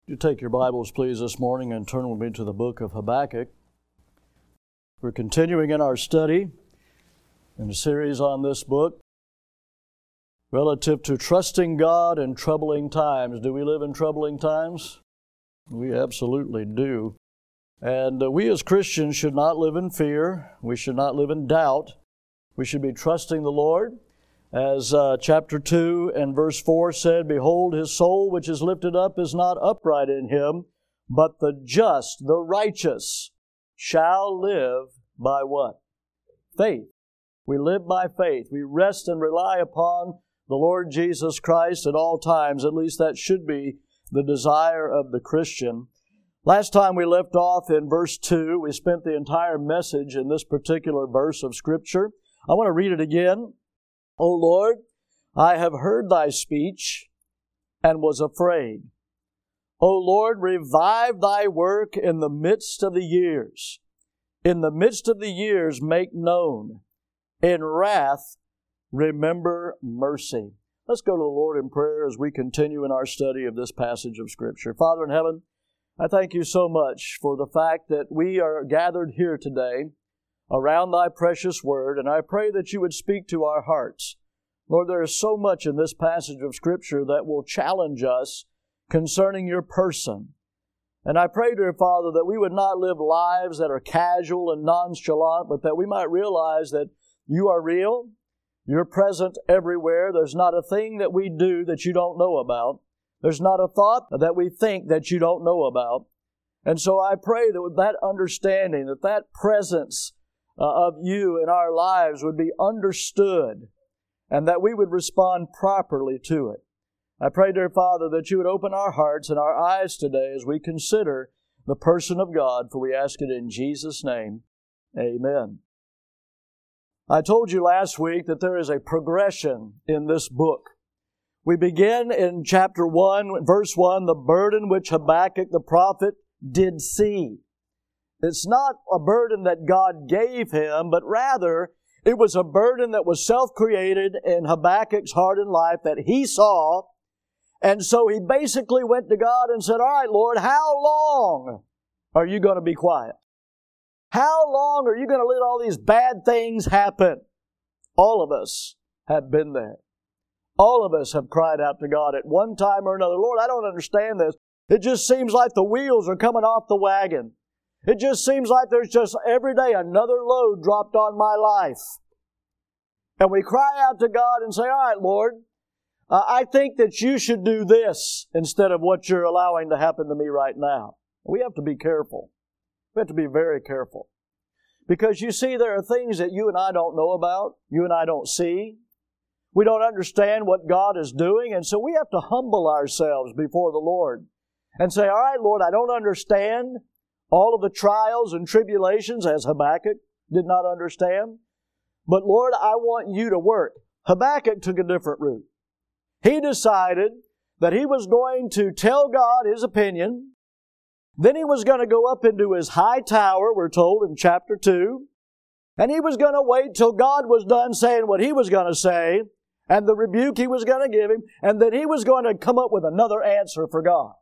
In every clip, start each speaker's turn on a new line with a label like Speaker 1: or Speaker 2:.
Speaker 1: You take your Bibles, please, this morning and turn with me to the book of Habakkuk. We're continuing in our study in a series on this book relative to trusting God in troubling times. Do we live in troubling times? We absolutely do. And we as Christians should not live in fear. We should not live in doubt. We should be trusting the Lord. As chapter 2 and verse 4 said, "Behold, his soul which is lifted up is not upright in him, but the just, the righteous, shall live by" what? Faith. We live by faith. We rest and rely upon the Lord Jesus Christ at all times. At least that should be the desire of the Christian. Last time we left off in verse 2. We spent the entire message in this particular verse of Scripture. I want to read it again. "O Lord, I have heard thy speech and was afraid. O Lord, revive thy work in the midst of the years. In the midst of the years make known. In wrath remember mercy." Let's go to the Lord in prayer as we continue in our study of this passage of Scripture. Father in heaven, I thank you so much for the fact that we are gathered here today around thy precious word, and I pray that you would speak to our hearts. Lord, there is so much in this passage of Scripture that will challenge us concerning your person. And I pray, dear Father, that we would not live lives that are casual and nonchalant, but that we might realize that you are real, you're present everywhere. There's not a thing that we do that you don't know about. There's not a thought that we think that you don't know about. And so I pray that with that understanding, that presence of you in our lives would be understood and that we would respond properly to it. I pray, dear Father, that you would open our hearts and our eyes today as we consider the person of God, for we ask it in Jesus' name. Amen. I told you last week that there is a progression in this book. We begin in chapter 1, verse 1, the burden which Habakkuk the prophet did see. It's not a burden that God gave him, but rather it was a burden that was self-created in Habakkuk's heart and life that he saw. And so he basically went to God and said, "All right, Lord, how long are you going to be quiet? How long are you going to let all these bad things happen?" All of us have been there. All of us have cried out to God at one time or another, "Lord, I don't understand this. It just seems like the wheels are coming off the wagon. It just seems like there's just every day another load dropped on my life." And we cry out to God and say, "All right, Lord, I think that you should do this instead of what you're allowing to happen to me right now." We have to be careful. We have to be very careful. Because you see, there are things that you and I don't know about, you and I don't see. We don't understand what God is doing, and so we have to humble ourselves before the Lord and say, "All right, Lord, I don't understand all of the trials and tribulations," as Habakkuk did not understand. "But Lord, I want you to work." Habakkuk took a different route. He decided that he was going to tell God his opinion. Then he was going to go up into his high tower, we're told in chapter 2. And he was going to wait till God was done saying what he was going to say and the rebuke he was going to give him. And then he was going to come up with another answer for God.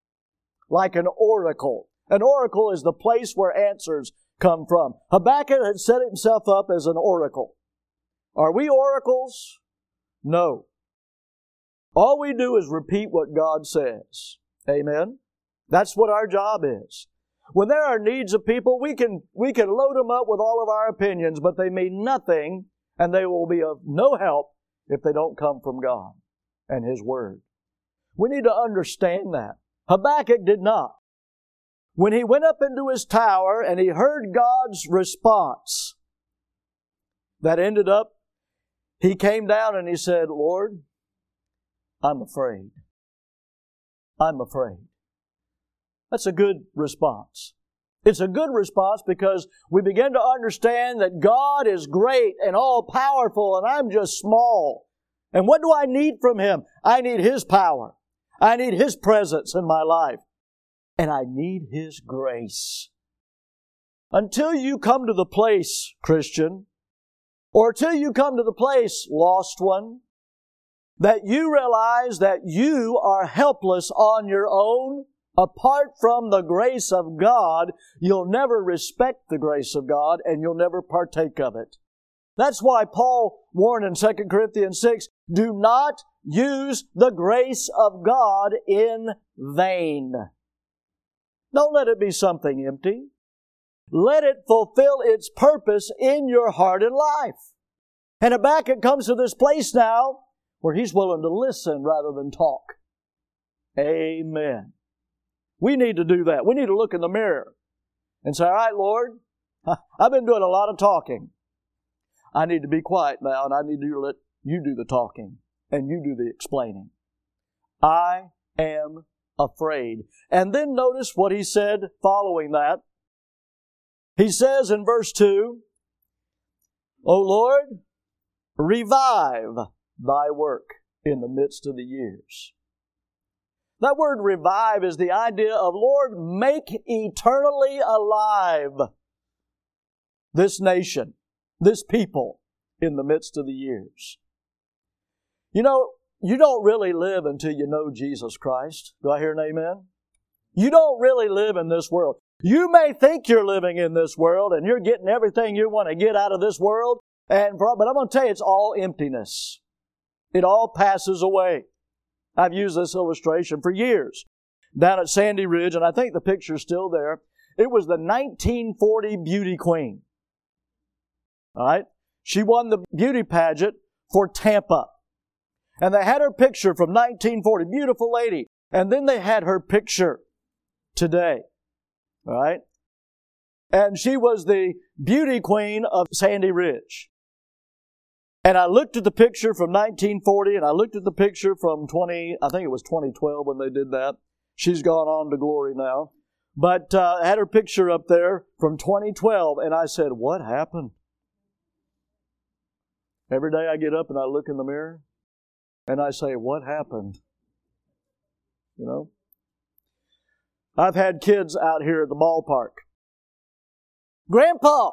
Speaker 1: Like an oracle. An oracle is the place where answers come from. Habakkuk had set himself up as an oracle. Are we oracles? No. All we do is repeat what God says. Amen? That's what our job is. When there are needs of people, we can load them up with all of our opinions, but they mean nothing, and they will be of no help if they don't come from God and His Word. We need to understand that. Habakkuk did not. When he went up into his tower and he heard God's response, that ended up, he came down and he said, "Lord, I'm afraid. I'm afraid." That's a good response. It's a good response because we begin to understand that God is great and all-powerful and I'm just small. And what do I need from Him? I need His power. I need His presence in my life. And I need His grace. Until you come to the place, Christian, or till you come to the place, lost one, that you realize that you are helpless on your own, Apart from the grace of God, you'll never respect the grace of God and you'll never partake of it. That's why Paul warned in 2 Corinthians 6, do not use the grace of God in vain. Don't let it be something empty. Let it fulfill its purpose in your heart and life. And Habakkuk comes to this place now where he's willing to listen rather than talk. Amen. We need to do that. We need to look in the mirror and say, all right, Lord, I've been doing a lot of talking. I need to be quiet now, and I need to let you do the talking and you do the explaining. I am afraid. And then notice what he said following that. He says in verse 2, O Lord, revive thy work in the midst of the years. That word revive is the idea of, Lord, make eternally alive this nation, this people in the midst of the years. You know, you don't really live until you know Jesus Christ. Do I hear an amen? You don't really live in this world. You may think you're living in this world and you're getting everything you want to get out of this world, but I'm going to tell you, it's all emptiness. It all passes away. I've used this illustration for years. Down at Sandy Ridge, and I think the picture's still there, it was the 1940 beauty queen. All right? She won the beauty pageant for Tampa. And they had her picture from 1940, beautiful lady. And then they had her picture today. All right? And she was the beauty queen of Sandy Ridge. And I looked at the picture from 1940, and I looked at the picture from 2012 when they did that. She's gone on to glory now. But I had her picture up there from 2012, and I said, what happened? Every day I get up and I look in the mirror, and I say, what happened? You know? I've had kids out here at the ballpark. Grandpa!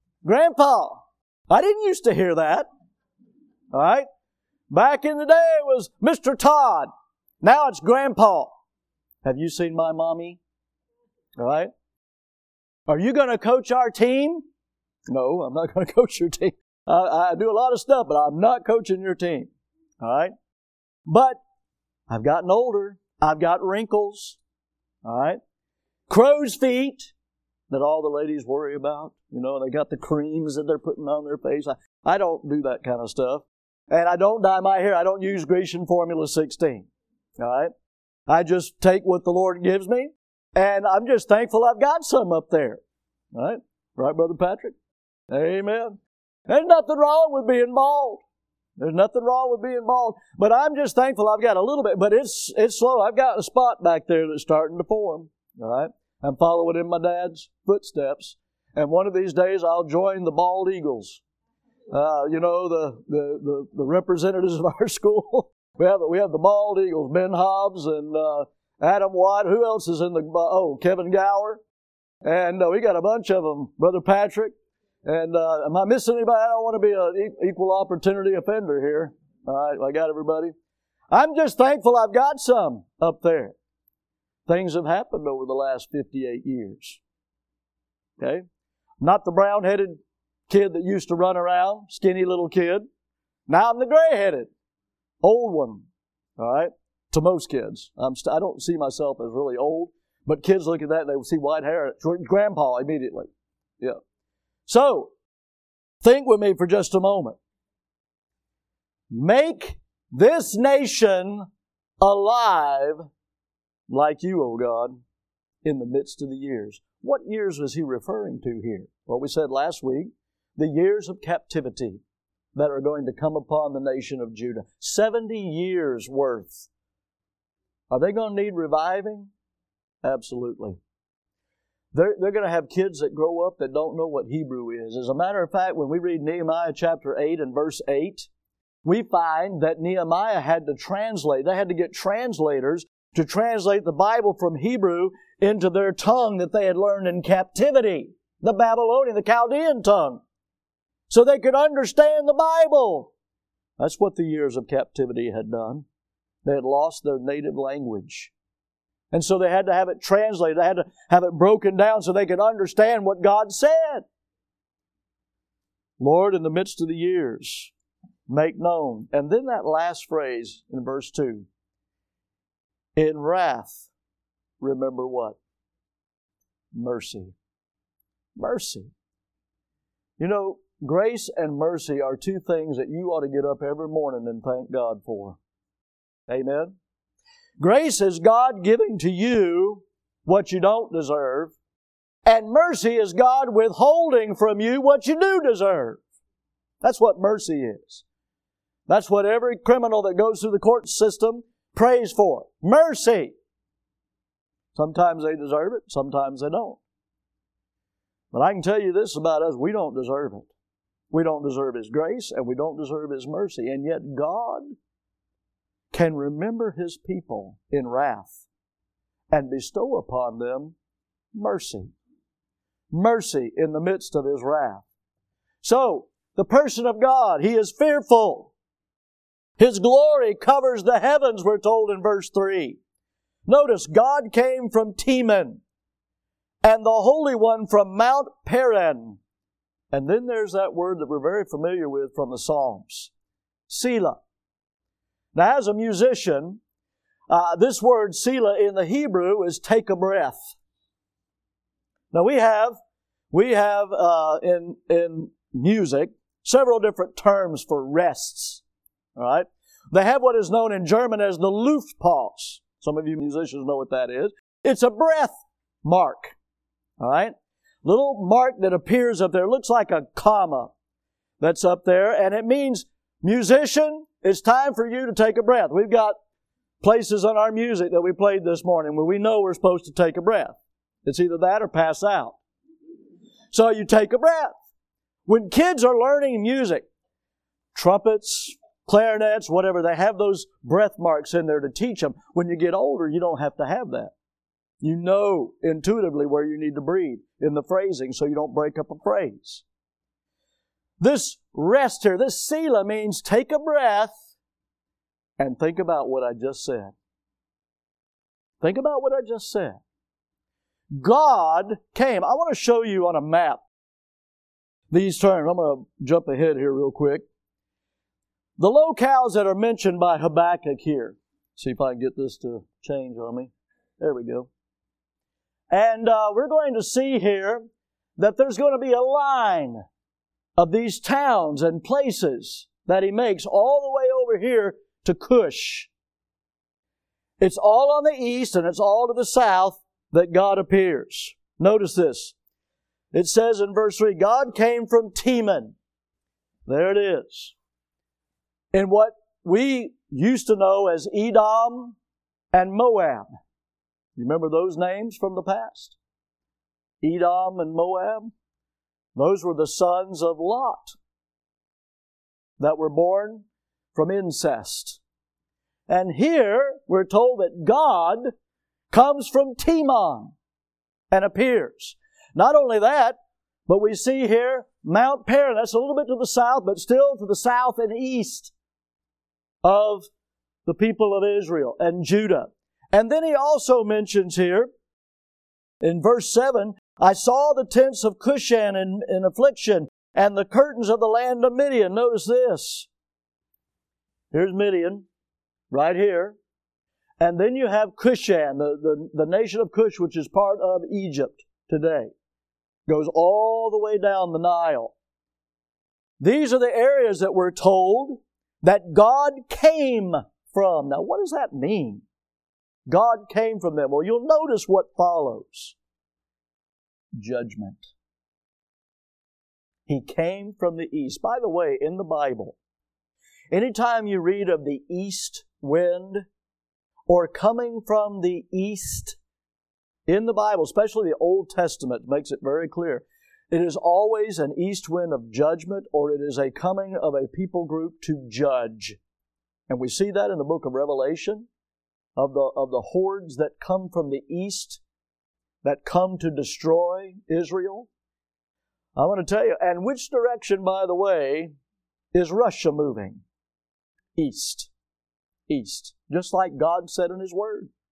Speaker 1: I didn't used to hear that. All right? Back in the day it was Mr. Todd. Now it's Grandpa. Have you seen my mommy? All right? Are you going to coach our team? No, I'm not going to coach your team. I do a lot of stuff, but I'm not coaching your team. All right? But I've gotten older. I've got wrinkles. All right? Crow's feet that all the ladies worry about. You know, they got the creams that they're putting on their face. I don't do that kind of stuff. And I don't dye my hair. I don't use Grecian Formula 16. All right? I just take what the Lord gives me, and I'm just thankful I've got some up there. All right? Right, Brother Patrick? Amen. There's nothing wrong with being bald. There's nothing wrong with being bald. But I'm just thankful I've got a little bit, but it's slow. I've got a spot back there that's starting to form. All right? I'm following in my dad's footsteps. And one of these days I'll join the Bald Eagles. You know, the representatives of our school. We have the Bald Eagles, Ben Hobbs and Adam Watt. Who else is in the, Kevin Gower. And we got a bunch of them, Brother Patrick. And am I missing anybody? I don't want to be an equal opportunity offender here. All right, I got everybody. I'm just thankful I've got some up there. Things have happened over the last 58 years. Okay? Not the brown-headed kid that used to run around, skinny little kid. Now I'm the gray-headed, old one. All right? To most kids. I don't see myself as really old, but kids look at that and they see white hair. Grandpa immediately. Yeah. So, think with me for just a moment. Make this nation alive like you, O God, in the midst of the years. What years was he referring to here? Well, we said last week, the years of captivity that are going to come upon the nation of Judah. 70 years worth. Are they going to need reviving? Absolutely. They're going to have kids that grow up that don't know what Hebrew is. As a matter of fact, when we read Nehemiah chapter 8 and verse 8, we find that Nehemiah had to translate. They had to get translators to translate the Bible from Hebrew into their tongue that they had learned in captivity, the Babylonian, the Chaldean tongue, so they could understand the Bible. That's what the years of captivity had done. They had lost their native language. And so they had to have it translated. They had to have it broken down so they could understand what God said. Lord, in the midst of the years, make known. And then that last phrase in verse 2. In wrath, remember what? Mercy. Mercy. You know, grace and mercy are two things that you ought to get up every morning and thank God for. Amen? Grace is God giving to you what you don't deserve, and mercy is God withholding from you what you do deserve. That's what mercy is. That's what every criminal that goes through the court system prays for. Mercy. Sometimes they deserve it, sometimes they don't. But I can tell you this about us, we don't deserve it. We don't deserve His grace, and we don't deserve His mercy. And yet God can remember His people in wrath and bestow upon them mercy. Mercy in the midst of His wrath. So, the person of God, He is fearful. His glory covers the heavens, we're told in verse 3. Notice, God came from Teman, and the Holy One from Mount Paran. And then there's that word that we're very familiar with from the Psalms, Selah. Now, as a musician, this word Selah in the Hebrew is take a breath. Now, we have in music several different terms for rests. All right, they have what is known in German as the Luftpause. Some of you musicians know what that is. It's a breath mark. All right, little mark that appears up there. It looks like a comma that's up there, and it means, musician, it's time for you to take a breath. We've got places on our music that we played this morning where we know we're supposed to take a breath. It's either that or pass out. So you take a breath. When kids are learning music, trumpets, clarinets, whatever, they have those breath marks in there to teach them. When you get older, you don't have to have that. You know intuitively where you need to breathe in the phrasing so you don't break up a phrase. This rest here, this Selah, means take a breath and think about what I just said. Think about what I just said. God came. I want to show you on a map these terms. I'm going to jump ahead here real quick. The locales that are mentioned by Habakkuk here. See if I can get this to change on me. There we go. And we're going to see here that there's going to be a line of these towns and places that he makes all the way over here to Cush. It's all on the east and it's all to the south that God appears. Notice this. It says in verse 3, God came from Teman. There it is. In what we used to know as Edom and Moab. You remember those names from the past? Edom and Moab? Those were the sons of Lot that were born from incest. And here we're told that God comes from Teman and appears. Not only that, but we see here Mount Paran. That's a little bit to the south, but still to the south and east of the people of Israel and Judah. And then he also mentions here in verse 7, I saw the tents of Cushan in affliction and the curtains of the land of Midian. Notice this. Here's Midian, right here. And then you have Cushan, the nation of Cush, which is part of Egypt today. Goes all the way down the Nile. These are the areas that we're told that God came from. Now, what does that mean? God came from them. Well, you'll notice what follows. Judgment. He came from the east. By the way, in the Bible, anytime you read of the east wind or coming from the east, in the Bible, especially the Old Testament, makes it very clear. It is always an east wind of judgment, or it is a coming of a people group to judge. And we see that in the book of Revelation, of the hordes that come from the east, that come to destroy Israel. I want to tell you, and which direction, by the way, is Russia moving? East. East. Just like God said in His Word.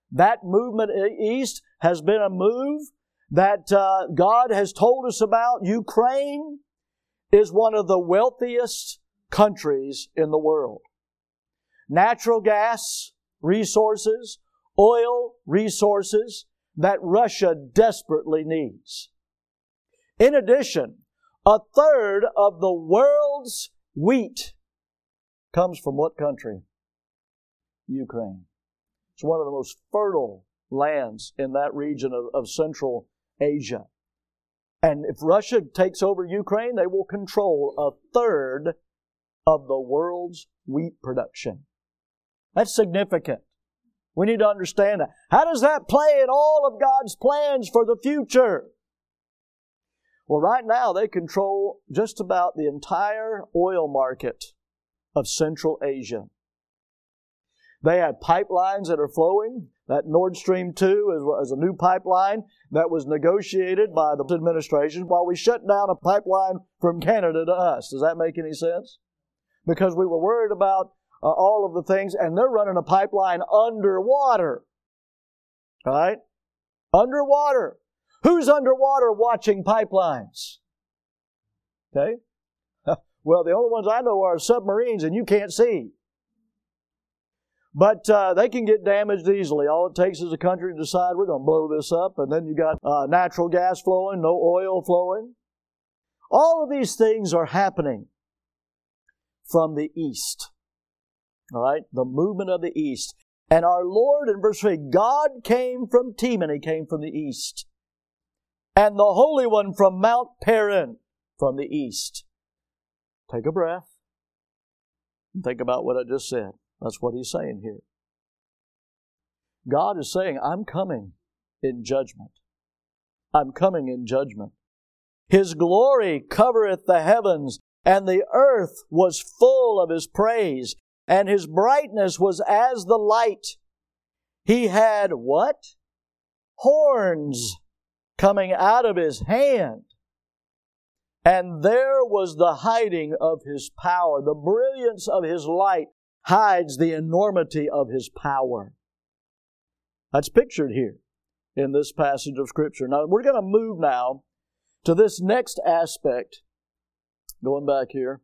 Speaker 1: That movement east has been a move that God has told us about. Ukraine is one of the wealthiest countries in the world. Natural gas resources, oil resources that Russia desperately needs. In addition, a third of the world's wheat comes from what country? Ukraine. It's one of the most fertile lands in that region of Central Asia. And if Russia takes over Ukraine, they will control a third of the world's wheat production. That's significant. We need to understand that. How does that play in all of God's plans for the future? Well, right now they control just about the entire oil market of Central Asia. They have pipelines that are flowing. That Nord Stream 2 is a new pipeline that was negotiated by the administration while we shut down a pipeline from Canada to us. Does that make any sense? Because we were worried about all of the things, and they're running a pipeline underwater. All right? Underwater. Who's underwater watching pipelines? Okay? Well, the only ones I know are submarines, and you can't see. But they can get damaged easily. All it takes is a country to decide we're going to blow this up, and then you got natural gas flowing, no oil flowing. All of these things are happening from the east. All right? The movement of the east. And our Lord, in verse 3, God came from Teman, He came from the east. And the Holy One from Mount Paran, from the east. Take a breath and think about what I just said. That's what He's saying here. God is saying, I'm coming in judgment. I'm coming in judgment. His glory covereth the heavens, and the earth was full of His praise, and His brightness was as the light. He had what? Horns coming out of His hand. And there was the hiding of His power. The brilliance of His light hides the enormity of His power. That's pictured here in this passage of Scripture. Now, we're going to move now to this next aspect, going back here.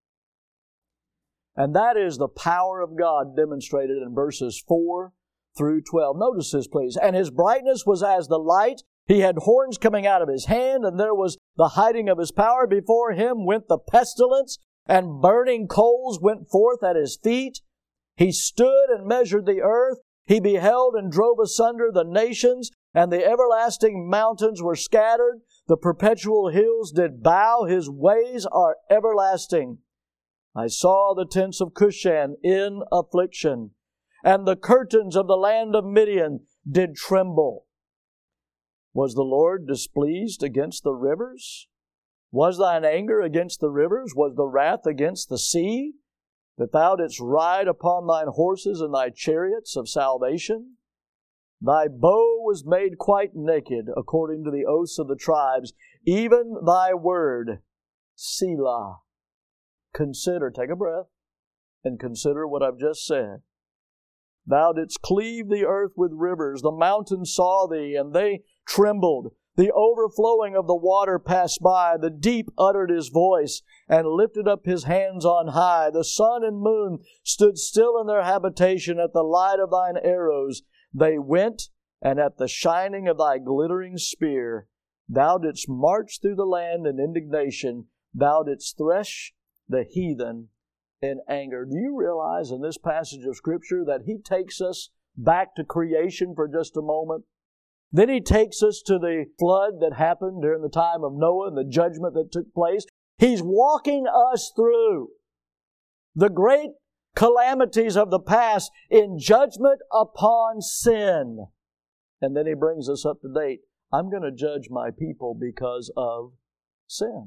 Speaker 1: And that is the power of God demonstrated in verses 4 through 12. Notice this, please. And His brightness was as the light. He had horns coming out of His hand, and there was the hiding of His power. Before Him went the pestilence, and burning coals went forth at His feet. He stood and measured the earth. He beheld and drove asunder the nations, and the everlasting mountains were scattered. The perpetual hills did bow. His ways are everlasting. I saw the tents of Cushan in affliction, and the curtains of the land of Midian did tremble. Was the Lord displeased against the rivers? Was thine anger against the rivers? Was the wrath against the sea? That thou didst ride upon thine horses and thy chariots of salvation? Thy bow was made quite naked, according to the oaths of the tribes, even thy word, Selah. Consider, take a breath, and consider what I've just said. Thou didst cleave the earth with rivers. The mountains saw thee, and they trembled. The overflowing of the water passed by. The deep uttered His voice and lifted up His hands on high. The sun and moon stood still in their habitation at the light of thine arrows. They went, and at the shining of thy glittering spear, thou didst march through the land in indignation. Thou didst thresh the heathen in anger. Do you realize in this passage of Scripture that He takes us back to creation for just a moment? Then He takes us to the flood that happened during the time of Noah and the judgment that took place. He's walking us through the great calamities of the past in judgment upon sin. And then He brings us up to date. I'm going to judge my people because of sin.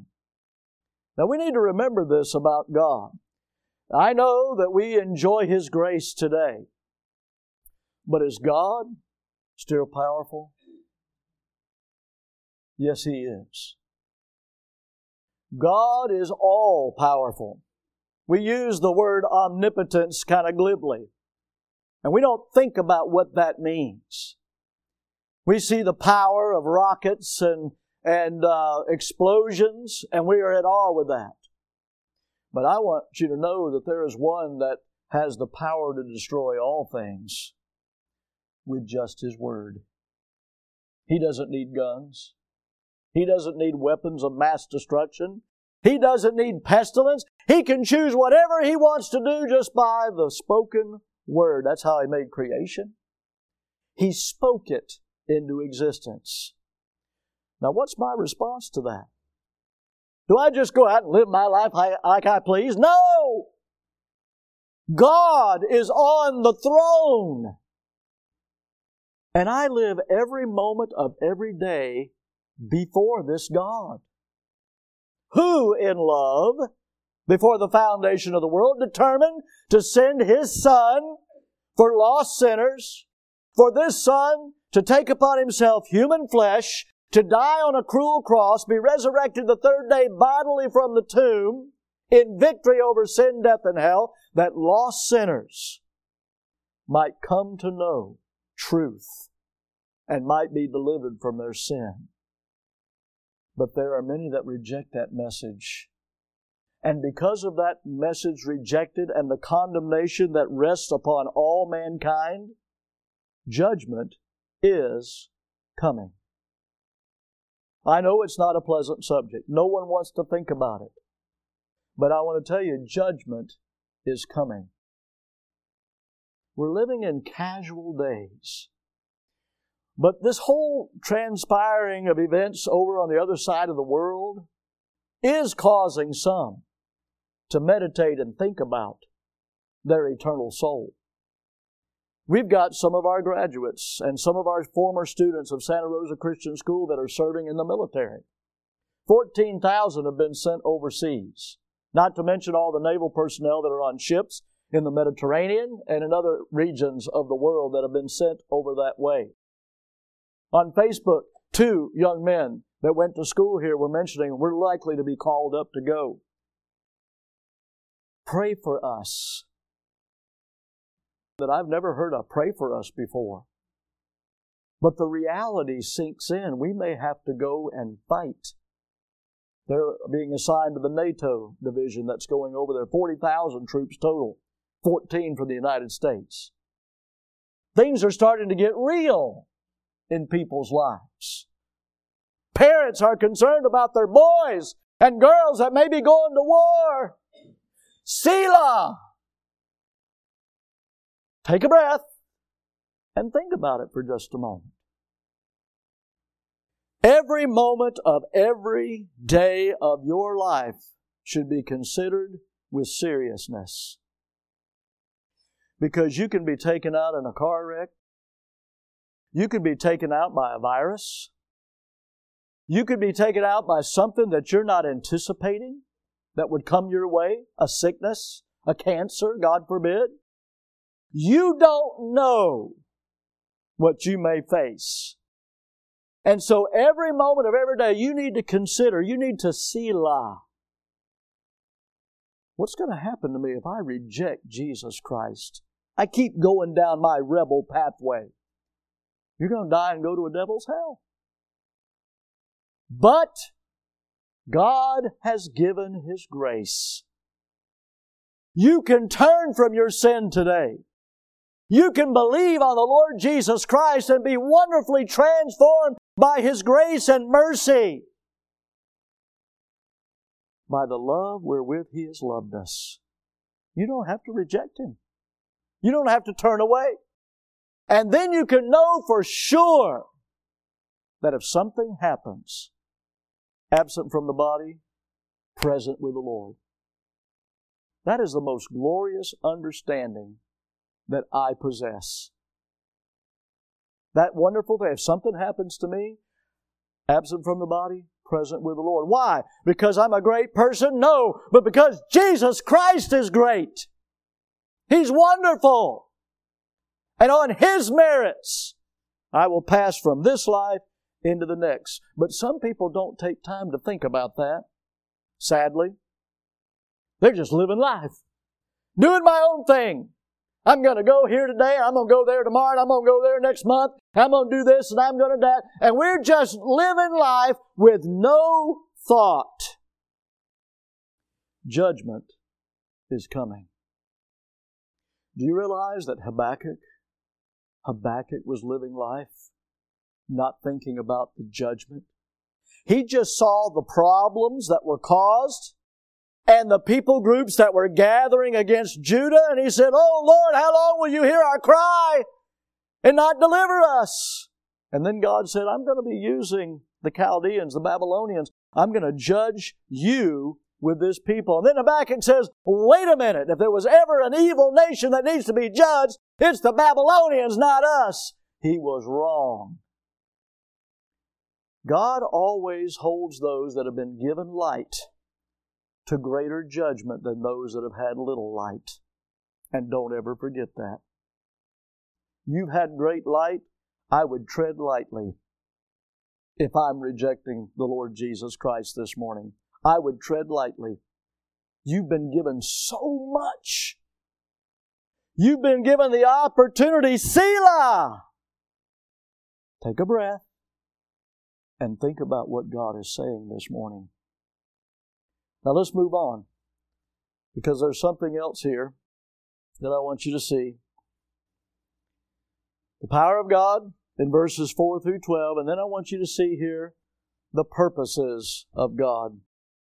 Speaker 1: Now we need to remember this about God. I know that we enjoy His grace today. But is God still powerful? Yes, He is. God is all powerful. We use the word omnipotence kind of glibly. And we don't think about what that means. We see the power of rockets and explosions, and we are at awe with that. But I want you to know that there is one that has the power to destroy all things with just His Word. He doesn't need guns. He doesn't need weapons of mass destruction. He doesn't need pestilence. He can choose whatever He wants to do just by the spoken Word. That's how He made creation. He spoke it into existence. Now, what's my response to that? Do I just go out and live my life like I please? No! God is on the throne. And I live every moment of every day before this God, who in love, before the foundation of the world, determined to send His Son for lost sinners, for this Son to take upon Himself human flesh, to die on a cruel cross, be resurrected the third day bodily from the tomb, in victory over sin, death, and hell, that lost sinners might come to know truth and might be delivered from their sin. But there are many that reject that message. And because of that message rejected and the condemnation that rests upon all mankind, judgment is coming. I know it's not a pleasant subject. No one wants to think about it. But I want to tell you, judgment is coming. We're living in casual days. But this whole transpiring of events over on the other side of the world is causing some to meditate and think about their eternal soul. We've got some of our graduates and some of our former students of Santa Rosa Christian School that are serving in the military. 14,000 have been sent overseas, not to mention all the naval personnel that are on ships in the Mediterranean and in other regions of the world that have been sent over that way. On Facebook, 2 young men that went to school here were mentioning we're likely to be called up to go. Pray for us. That I've never heard of pray for us before. But the reality sinks in. We may have to go and fight. They're being assigned to the NATO division that's going over there. 40,000 troops total. 14 from the United States. Things are starting to get real in people's lives. Parents are concerned about their boys and girls that may be going to war. Selah! Take a breath and think about it for just a moment. Every moment of every day of your life should be considered with seriousness. Because you can be taken out in a car wreck. You could be taken out by a virus. You could be taken out by something that you're not anticipating that would come your way, a sickness, a cancer, God forbid. You don't know what you may face. And so every moment of every day you need to consider, you need to selah. What's going to happen to me if I reject Jesus Christ? I keep going down my rebel pathway. You're going to die and go to a devil's hell. But God has given His grace. You can turn from your sin today. You can believe on the Lord Jesus Christ and be wonderfully transformed by His grace and mercy. By the love wherewith He has loved us. You don't have to reject Him. You don't have to turn away. And then you can know for sure that if something happens, absent from the body, present with the Lord. That is the most glorious understanding that I possess. That wonderful thing. If something happens to me, absent from the body, present with the Lord. Why? Because I'm a great person? No, but because Jesus Christ is great. He's wonderful. And on His merits, I will pass from this life into the next. But some people don't take time to think about that, sadly. They're just living life, doing my own thing. I'm going to go here today, and I'm going to go there tomorrow, and I'm going to go there next month. I'm going to do this, and I'm going to do that. And we're just living life with no thought. Judgment is coming. Do you realize that Habakkuk was living life not thinking about the judgment? He just saw the problems that were caused and the people groups that were gathering against Judah, and he said, "Oh Lord, how long will you hear our cry and not deliver us?" And then God said, "I'm going to be using the Chaldeans, the Babylonians. I'm going to judge you with this people." And then Habakkuk says, "Wait a minute, if there was ever an evil nation that needs to be judged, it's the Babylonians, not us." He was wrong. God always holds those that have been given light to greater judgment than those that have had little light. And don't ever forget that. You've had great light. I would tread lightly if I'm rejecting the Lord Jesus Christ this morning. I would tread lightly. You've been given so much. You've been given the opportunity. Selah! Take a breath and think about what God is saying this morning. Now let's move on, because there's something else here that I want you to see. The power of God in verses 4 through 12, and then I want you to see here the purposes of God.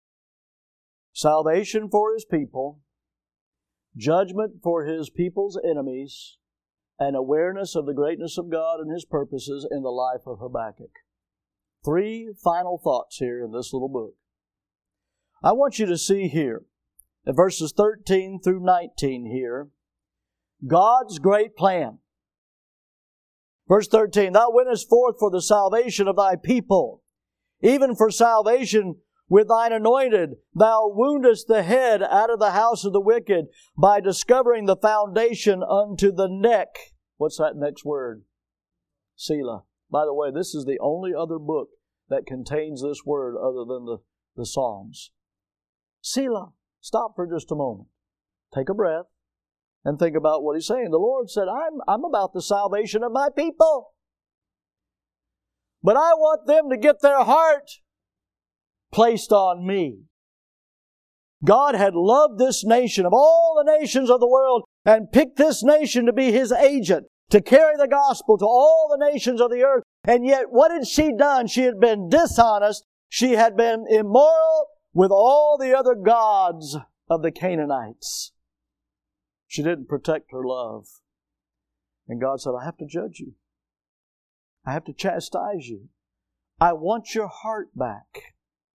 Speaker 1: Salvation for His people, judgment for His people's enemies, and awareness of the greatness of God and His purposes in the life of Habakkuk. 3 final thoughts here in this little book. I want you to see here, in verses 13 through 19 here, God's great plan. Verse 13, "Thou wentest forth for the salvation of Thy people, even for salvation with Thine anointed. Thou woundest the head out of the house of the wicked by discovering the foundation unto the neck." What's that next word? Selah. By the way, this is the only other book that contains this word other than the Psalms. Selah. Stop for just a moment. Take a breath and think about what He's saying. The Lord said, I'm about the salvation of my people. But I want them to get their heart placed on me. God had loved this nation of all the nations of the world and picked this nation to be His agent, to carry the gospel to all the nations of the earth. And yet, what had she done? She had been dishonest. She had been immoral with all the other gods of the Canaanites. She didn't protect her love. And God said, I have to judge you. I have to chastise you. I want your heart back.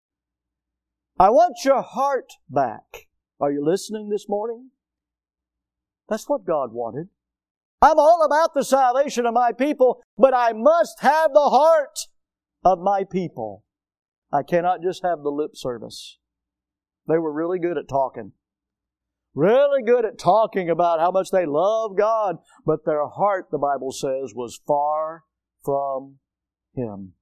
Speaker 1: I want your heart back. Are you listening this morning? That's what God wanted. I'm all about the salvation of my people, but I must have the heart of my people. I cannot just have the lip service. They were really good at talking. Really good at talking about how much they love God, but their heart, the Bible says, was far from Him.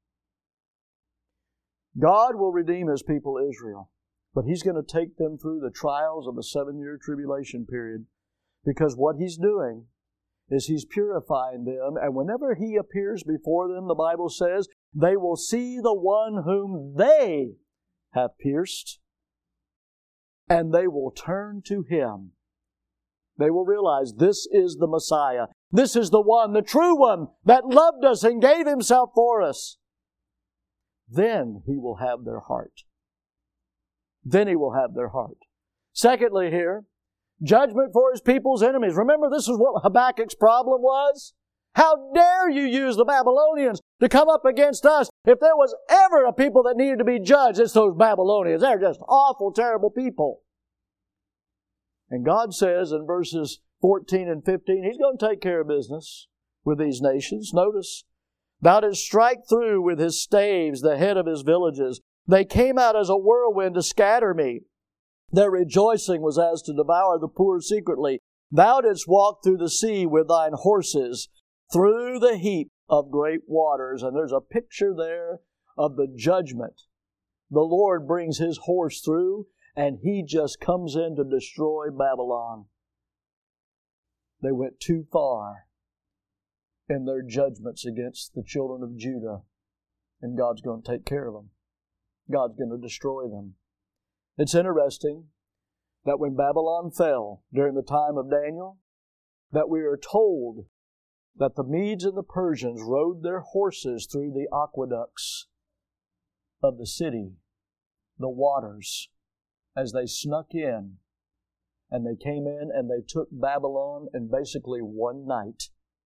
Speaker 1: God will redeem His people Israel, but He's going to take them through the trials of the 7-year tribulation period, because what He's doing is He's purifying them, and whenever He appears before them, the Bible says, they will see the one whom they have pierced, and they will turn to Him. They will realize this is the Messiah. This is the one, the true one, that loved us and gave Himself for us. Then He will have their heart. Then He will have their heart. Secondly here, judgment for His people's enemies. Remember, this is what Habakkuk's problem was. How dare you use the Babylonians to come up against us? If there was ever a people that needed to be judged, it's those Babylonians. They're just awful, terrible people. And God says in verses 14 and 15, He's going to take care of business with these nations. Notice, Thou didst strike through with His staves the head of His villages. They came out as a whirlwind to scatter me. Their rejoicing was as to devour the poor secretly. Thou didst walk through the sea with Thine horses, through the heap of great waters. And there's a picture there of the judgment. The Lord brings His horse through, and He just comes in to destroy Babylon. They went too far in their judgments against the children of Judah, and God's going to take care of them. God's going to destroy them. It's interesting that when Babylon fell during the time of Daniel, that we are told that the Medes and the Persians rode their horses through the aqueducts of the city, the waters, as they snuck in, and they came in and they took Babylon in basically one night.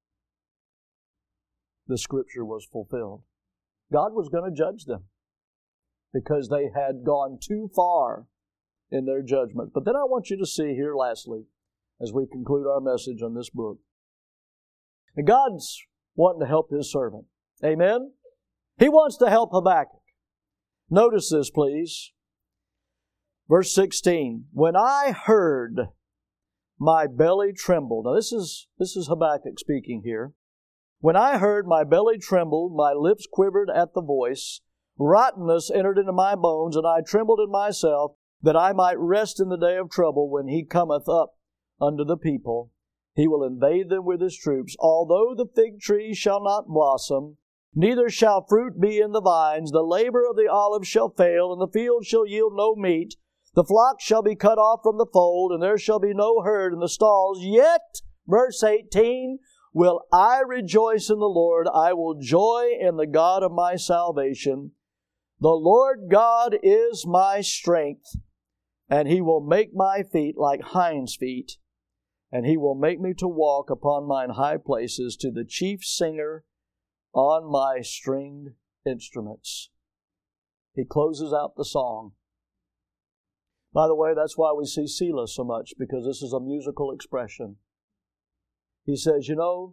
Speaker 1: The Scripture was fulfilled. God was going to judge them because they had gone too far in their judgment. But then I want you to see here lastly, as we conclude our message on this book, that God's wanting to help His servant. Amen? He wants to help Habakkuk. Notice this, please. Verse 16, when I heard, my belly trembled. Now this is Habakkuk speaking here. When I heard, my belly trembled, my lips quivered at the voice. Rottenness entered into my bones, and I trembled in myself, that I might rest in the day of trouble when He cometh up unto the people. He will invade them with His troops. Although the fig tree shall not blossom, neither shall fruit be in the vines, the labor of the olive shall fail, and the field shall yield no meat. The flock shall be cut off from the fold, and there shall be no herd in the stalls. Yet, verse 18, will I rejoice in the Lord. I will joy in the God of my salvation. The Lord God is my strength, and He will make my feet like hinds' feet, and He will make me to walk upon mine high places, to the chief singer on my stringed instruments. He closes out the song. By the way, that's why we see Selah so much, because this is a musical expression. He says,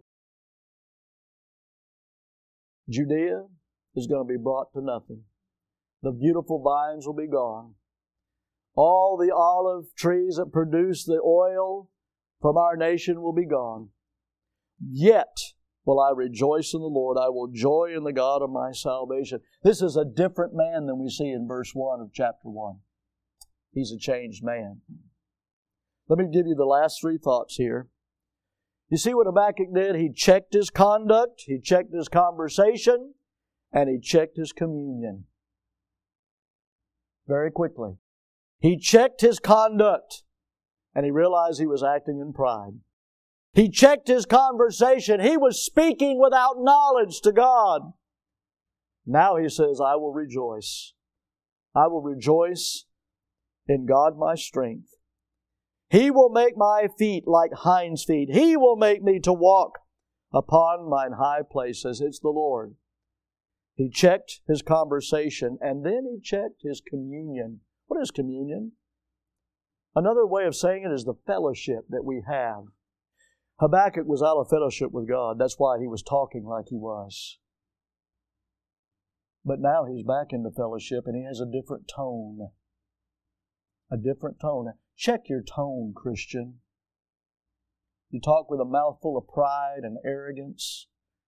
Speaker 1: Judea is going to be brought to nothing. The beautiful vines will be gone. All the olive trees that produce the oil from our nation will be gone. Yet will I rejoice in the Lord. I will joy in the God of my salvation. This is a different man than we see in verse 1 of chapter 1. He's a changed man. Let me give you the last three thoughts here. You see what Habakkuk did? He checked his conduct, he checked his conversation, and he checked his communion. Very quickly. He checked his conduct, and he realized he was acting in pride. He checked his conversation. He was speaking without knowledge to God. Now he says, I will rejoice. I will rejoice in God my strength. He will make my feet like hinds' feet. He will make me to walk upon mine high places. It's the Lord. He checked his conversation, and then he checked his communion. What is communion? Another way of saying it is the fellowship that we have. Habakkuk was out of fellowship with God. That's why he was talking like he was. But now he's back into fellowship, and he has a different tone. A different tone. Check your tone, Christian. You talk with a mouthful of pride and arrogance.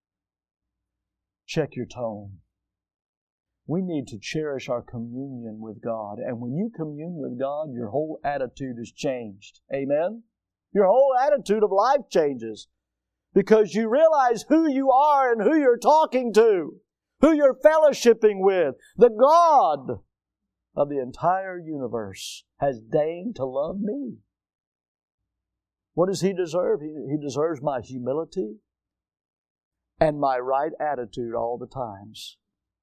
Speaker 1: Check your tone. We need to cherish our communion with God. And when you commune with God, your whole attitude is changed. Amen? Your whole attitude of life changes. Because you realize who you are and who you're talking to. Who you're fellowshipping with. The God of the entire universe has deigned to love me. What does He deserve? He deserves my humility and my right attitude all the times.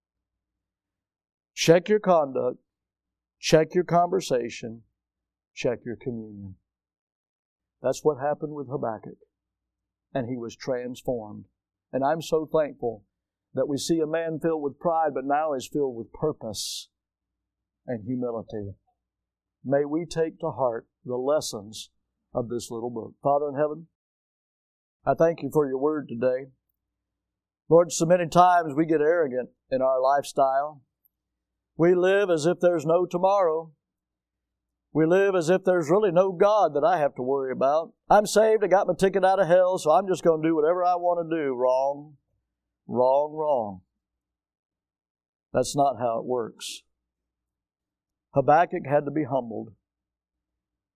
Speaker 1: Check your conduct, check your conversation, check your communion. That's what happened with Habakkuk. And he was transformed. And I'm so thankful that we see a man filled with pride, but now is filled with purpose and humility. May we take to heart the lessons of this little book. Father in heaven, I thank You for Your word today. Lord, so many times we get arrogant in our lifestyle. We live as if there's no tomorrow. We live as if there's really no God that I have to worry about. I'm saved, I got my ticket out of hell, so I'm just going to do whatever I want to do. Wrong, wrong, wrong. That's not how it works. Habakkuk had to be humbled.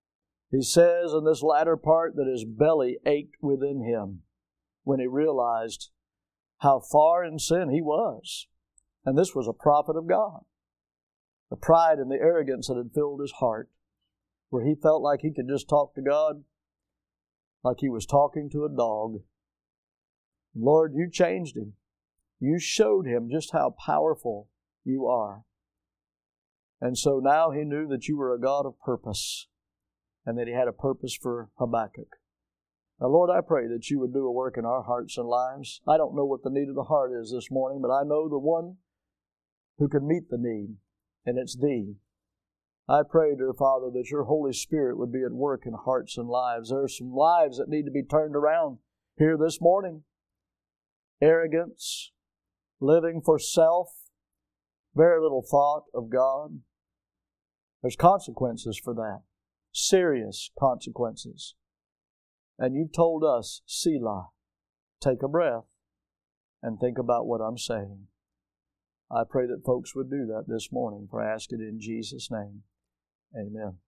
Speaker 1: He says in this latter part that his belly ached within him when he realized how far in sin he was. And this was a prophet of God. The pride and the arrogance that had filled his heart, where he felt like he could just talk to God like he was talking to a dog. Lord, you changed him. You showed him just how powerful you are. And so now he knew that you were a God of purpose and that he had a purpose for Habakkuk. Now, Lord, I pray that you would do a work in our hearts and lives. I don't know what the need of the heart is this morning, but I know the one who can meet the need, and it's Thee. I pray, dear Father, that your Holy Spirit would be at work in hearts and lives. There are some lives that need to be turned around here this morning. Arrogance, living for self, very little thought of God. There's consequences for that, serious consequences. And you've told us, Selah, take a breath and think about what I'm saying. I pray that folks would do that this morning, for I ask it in Jesus' name. Amen.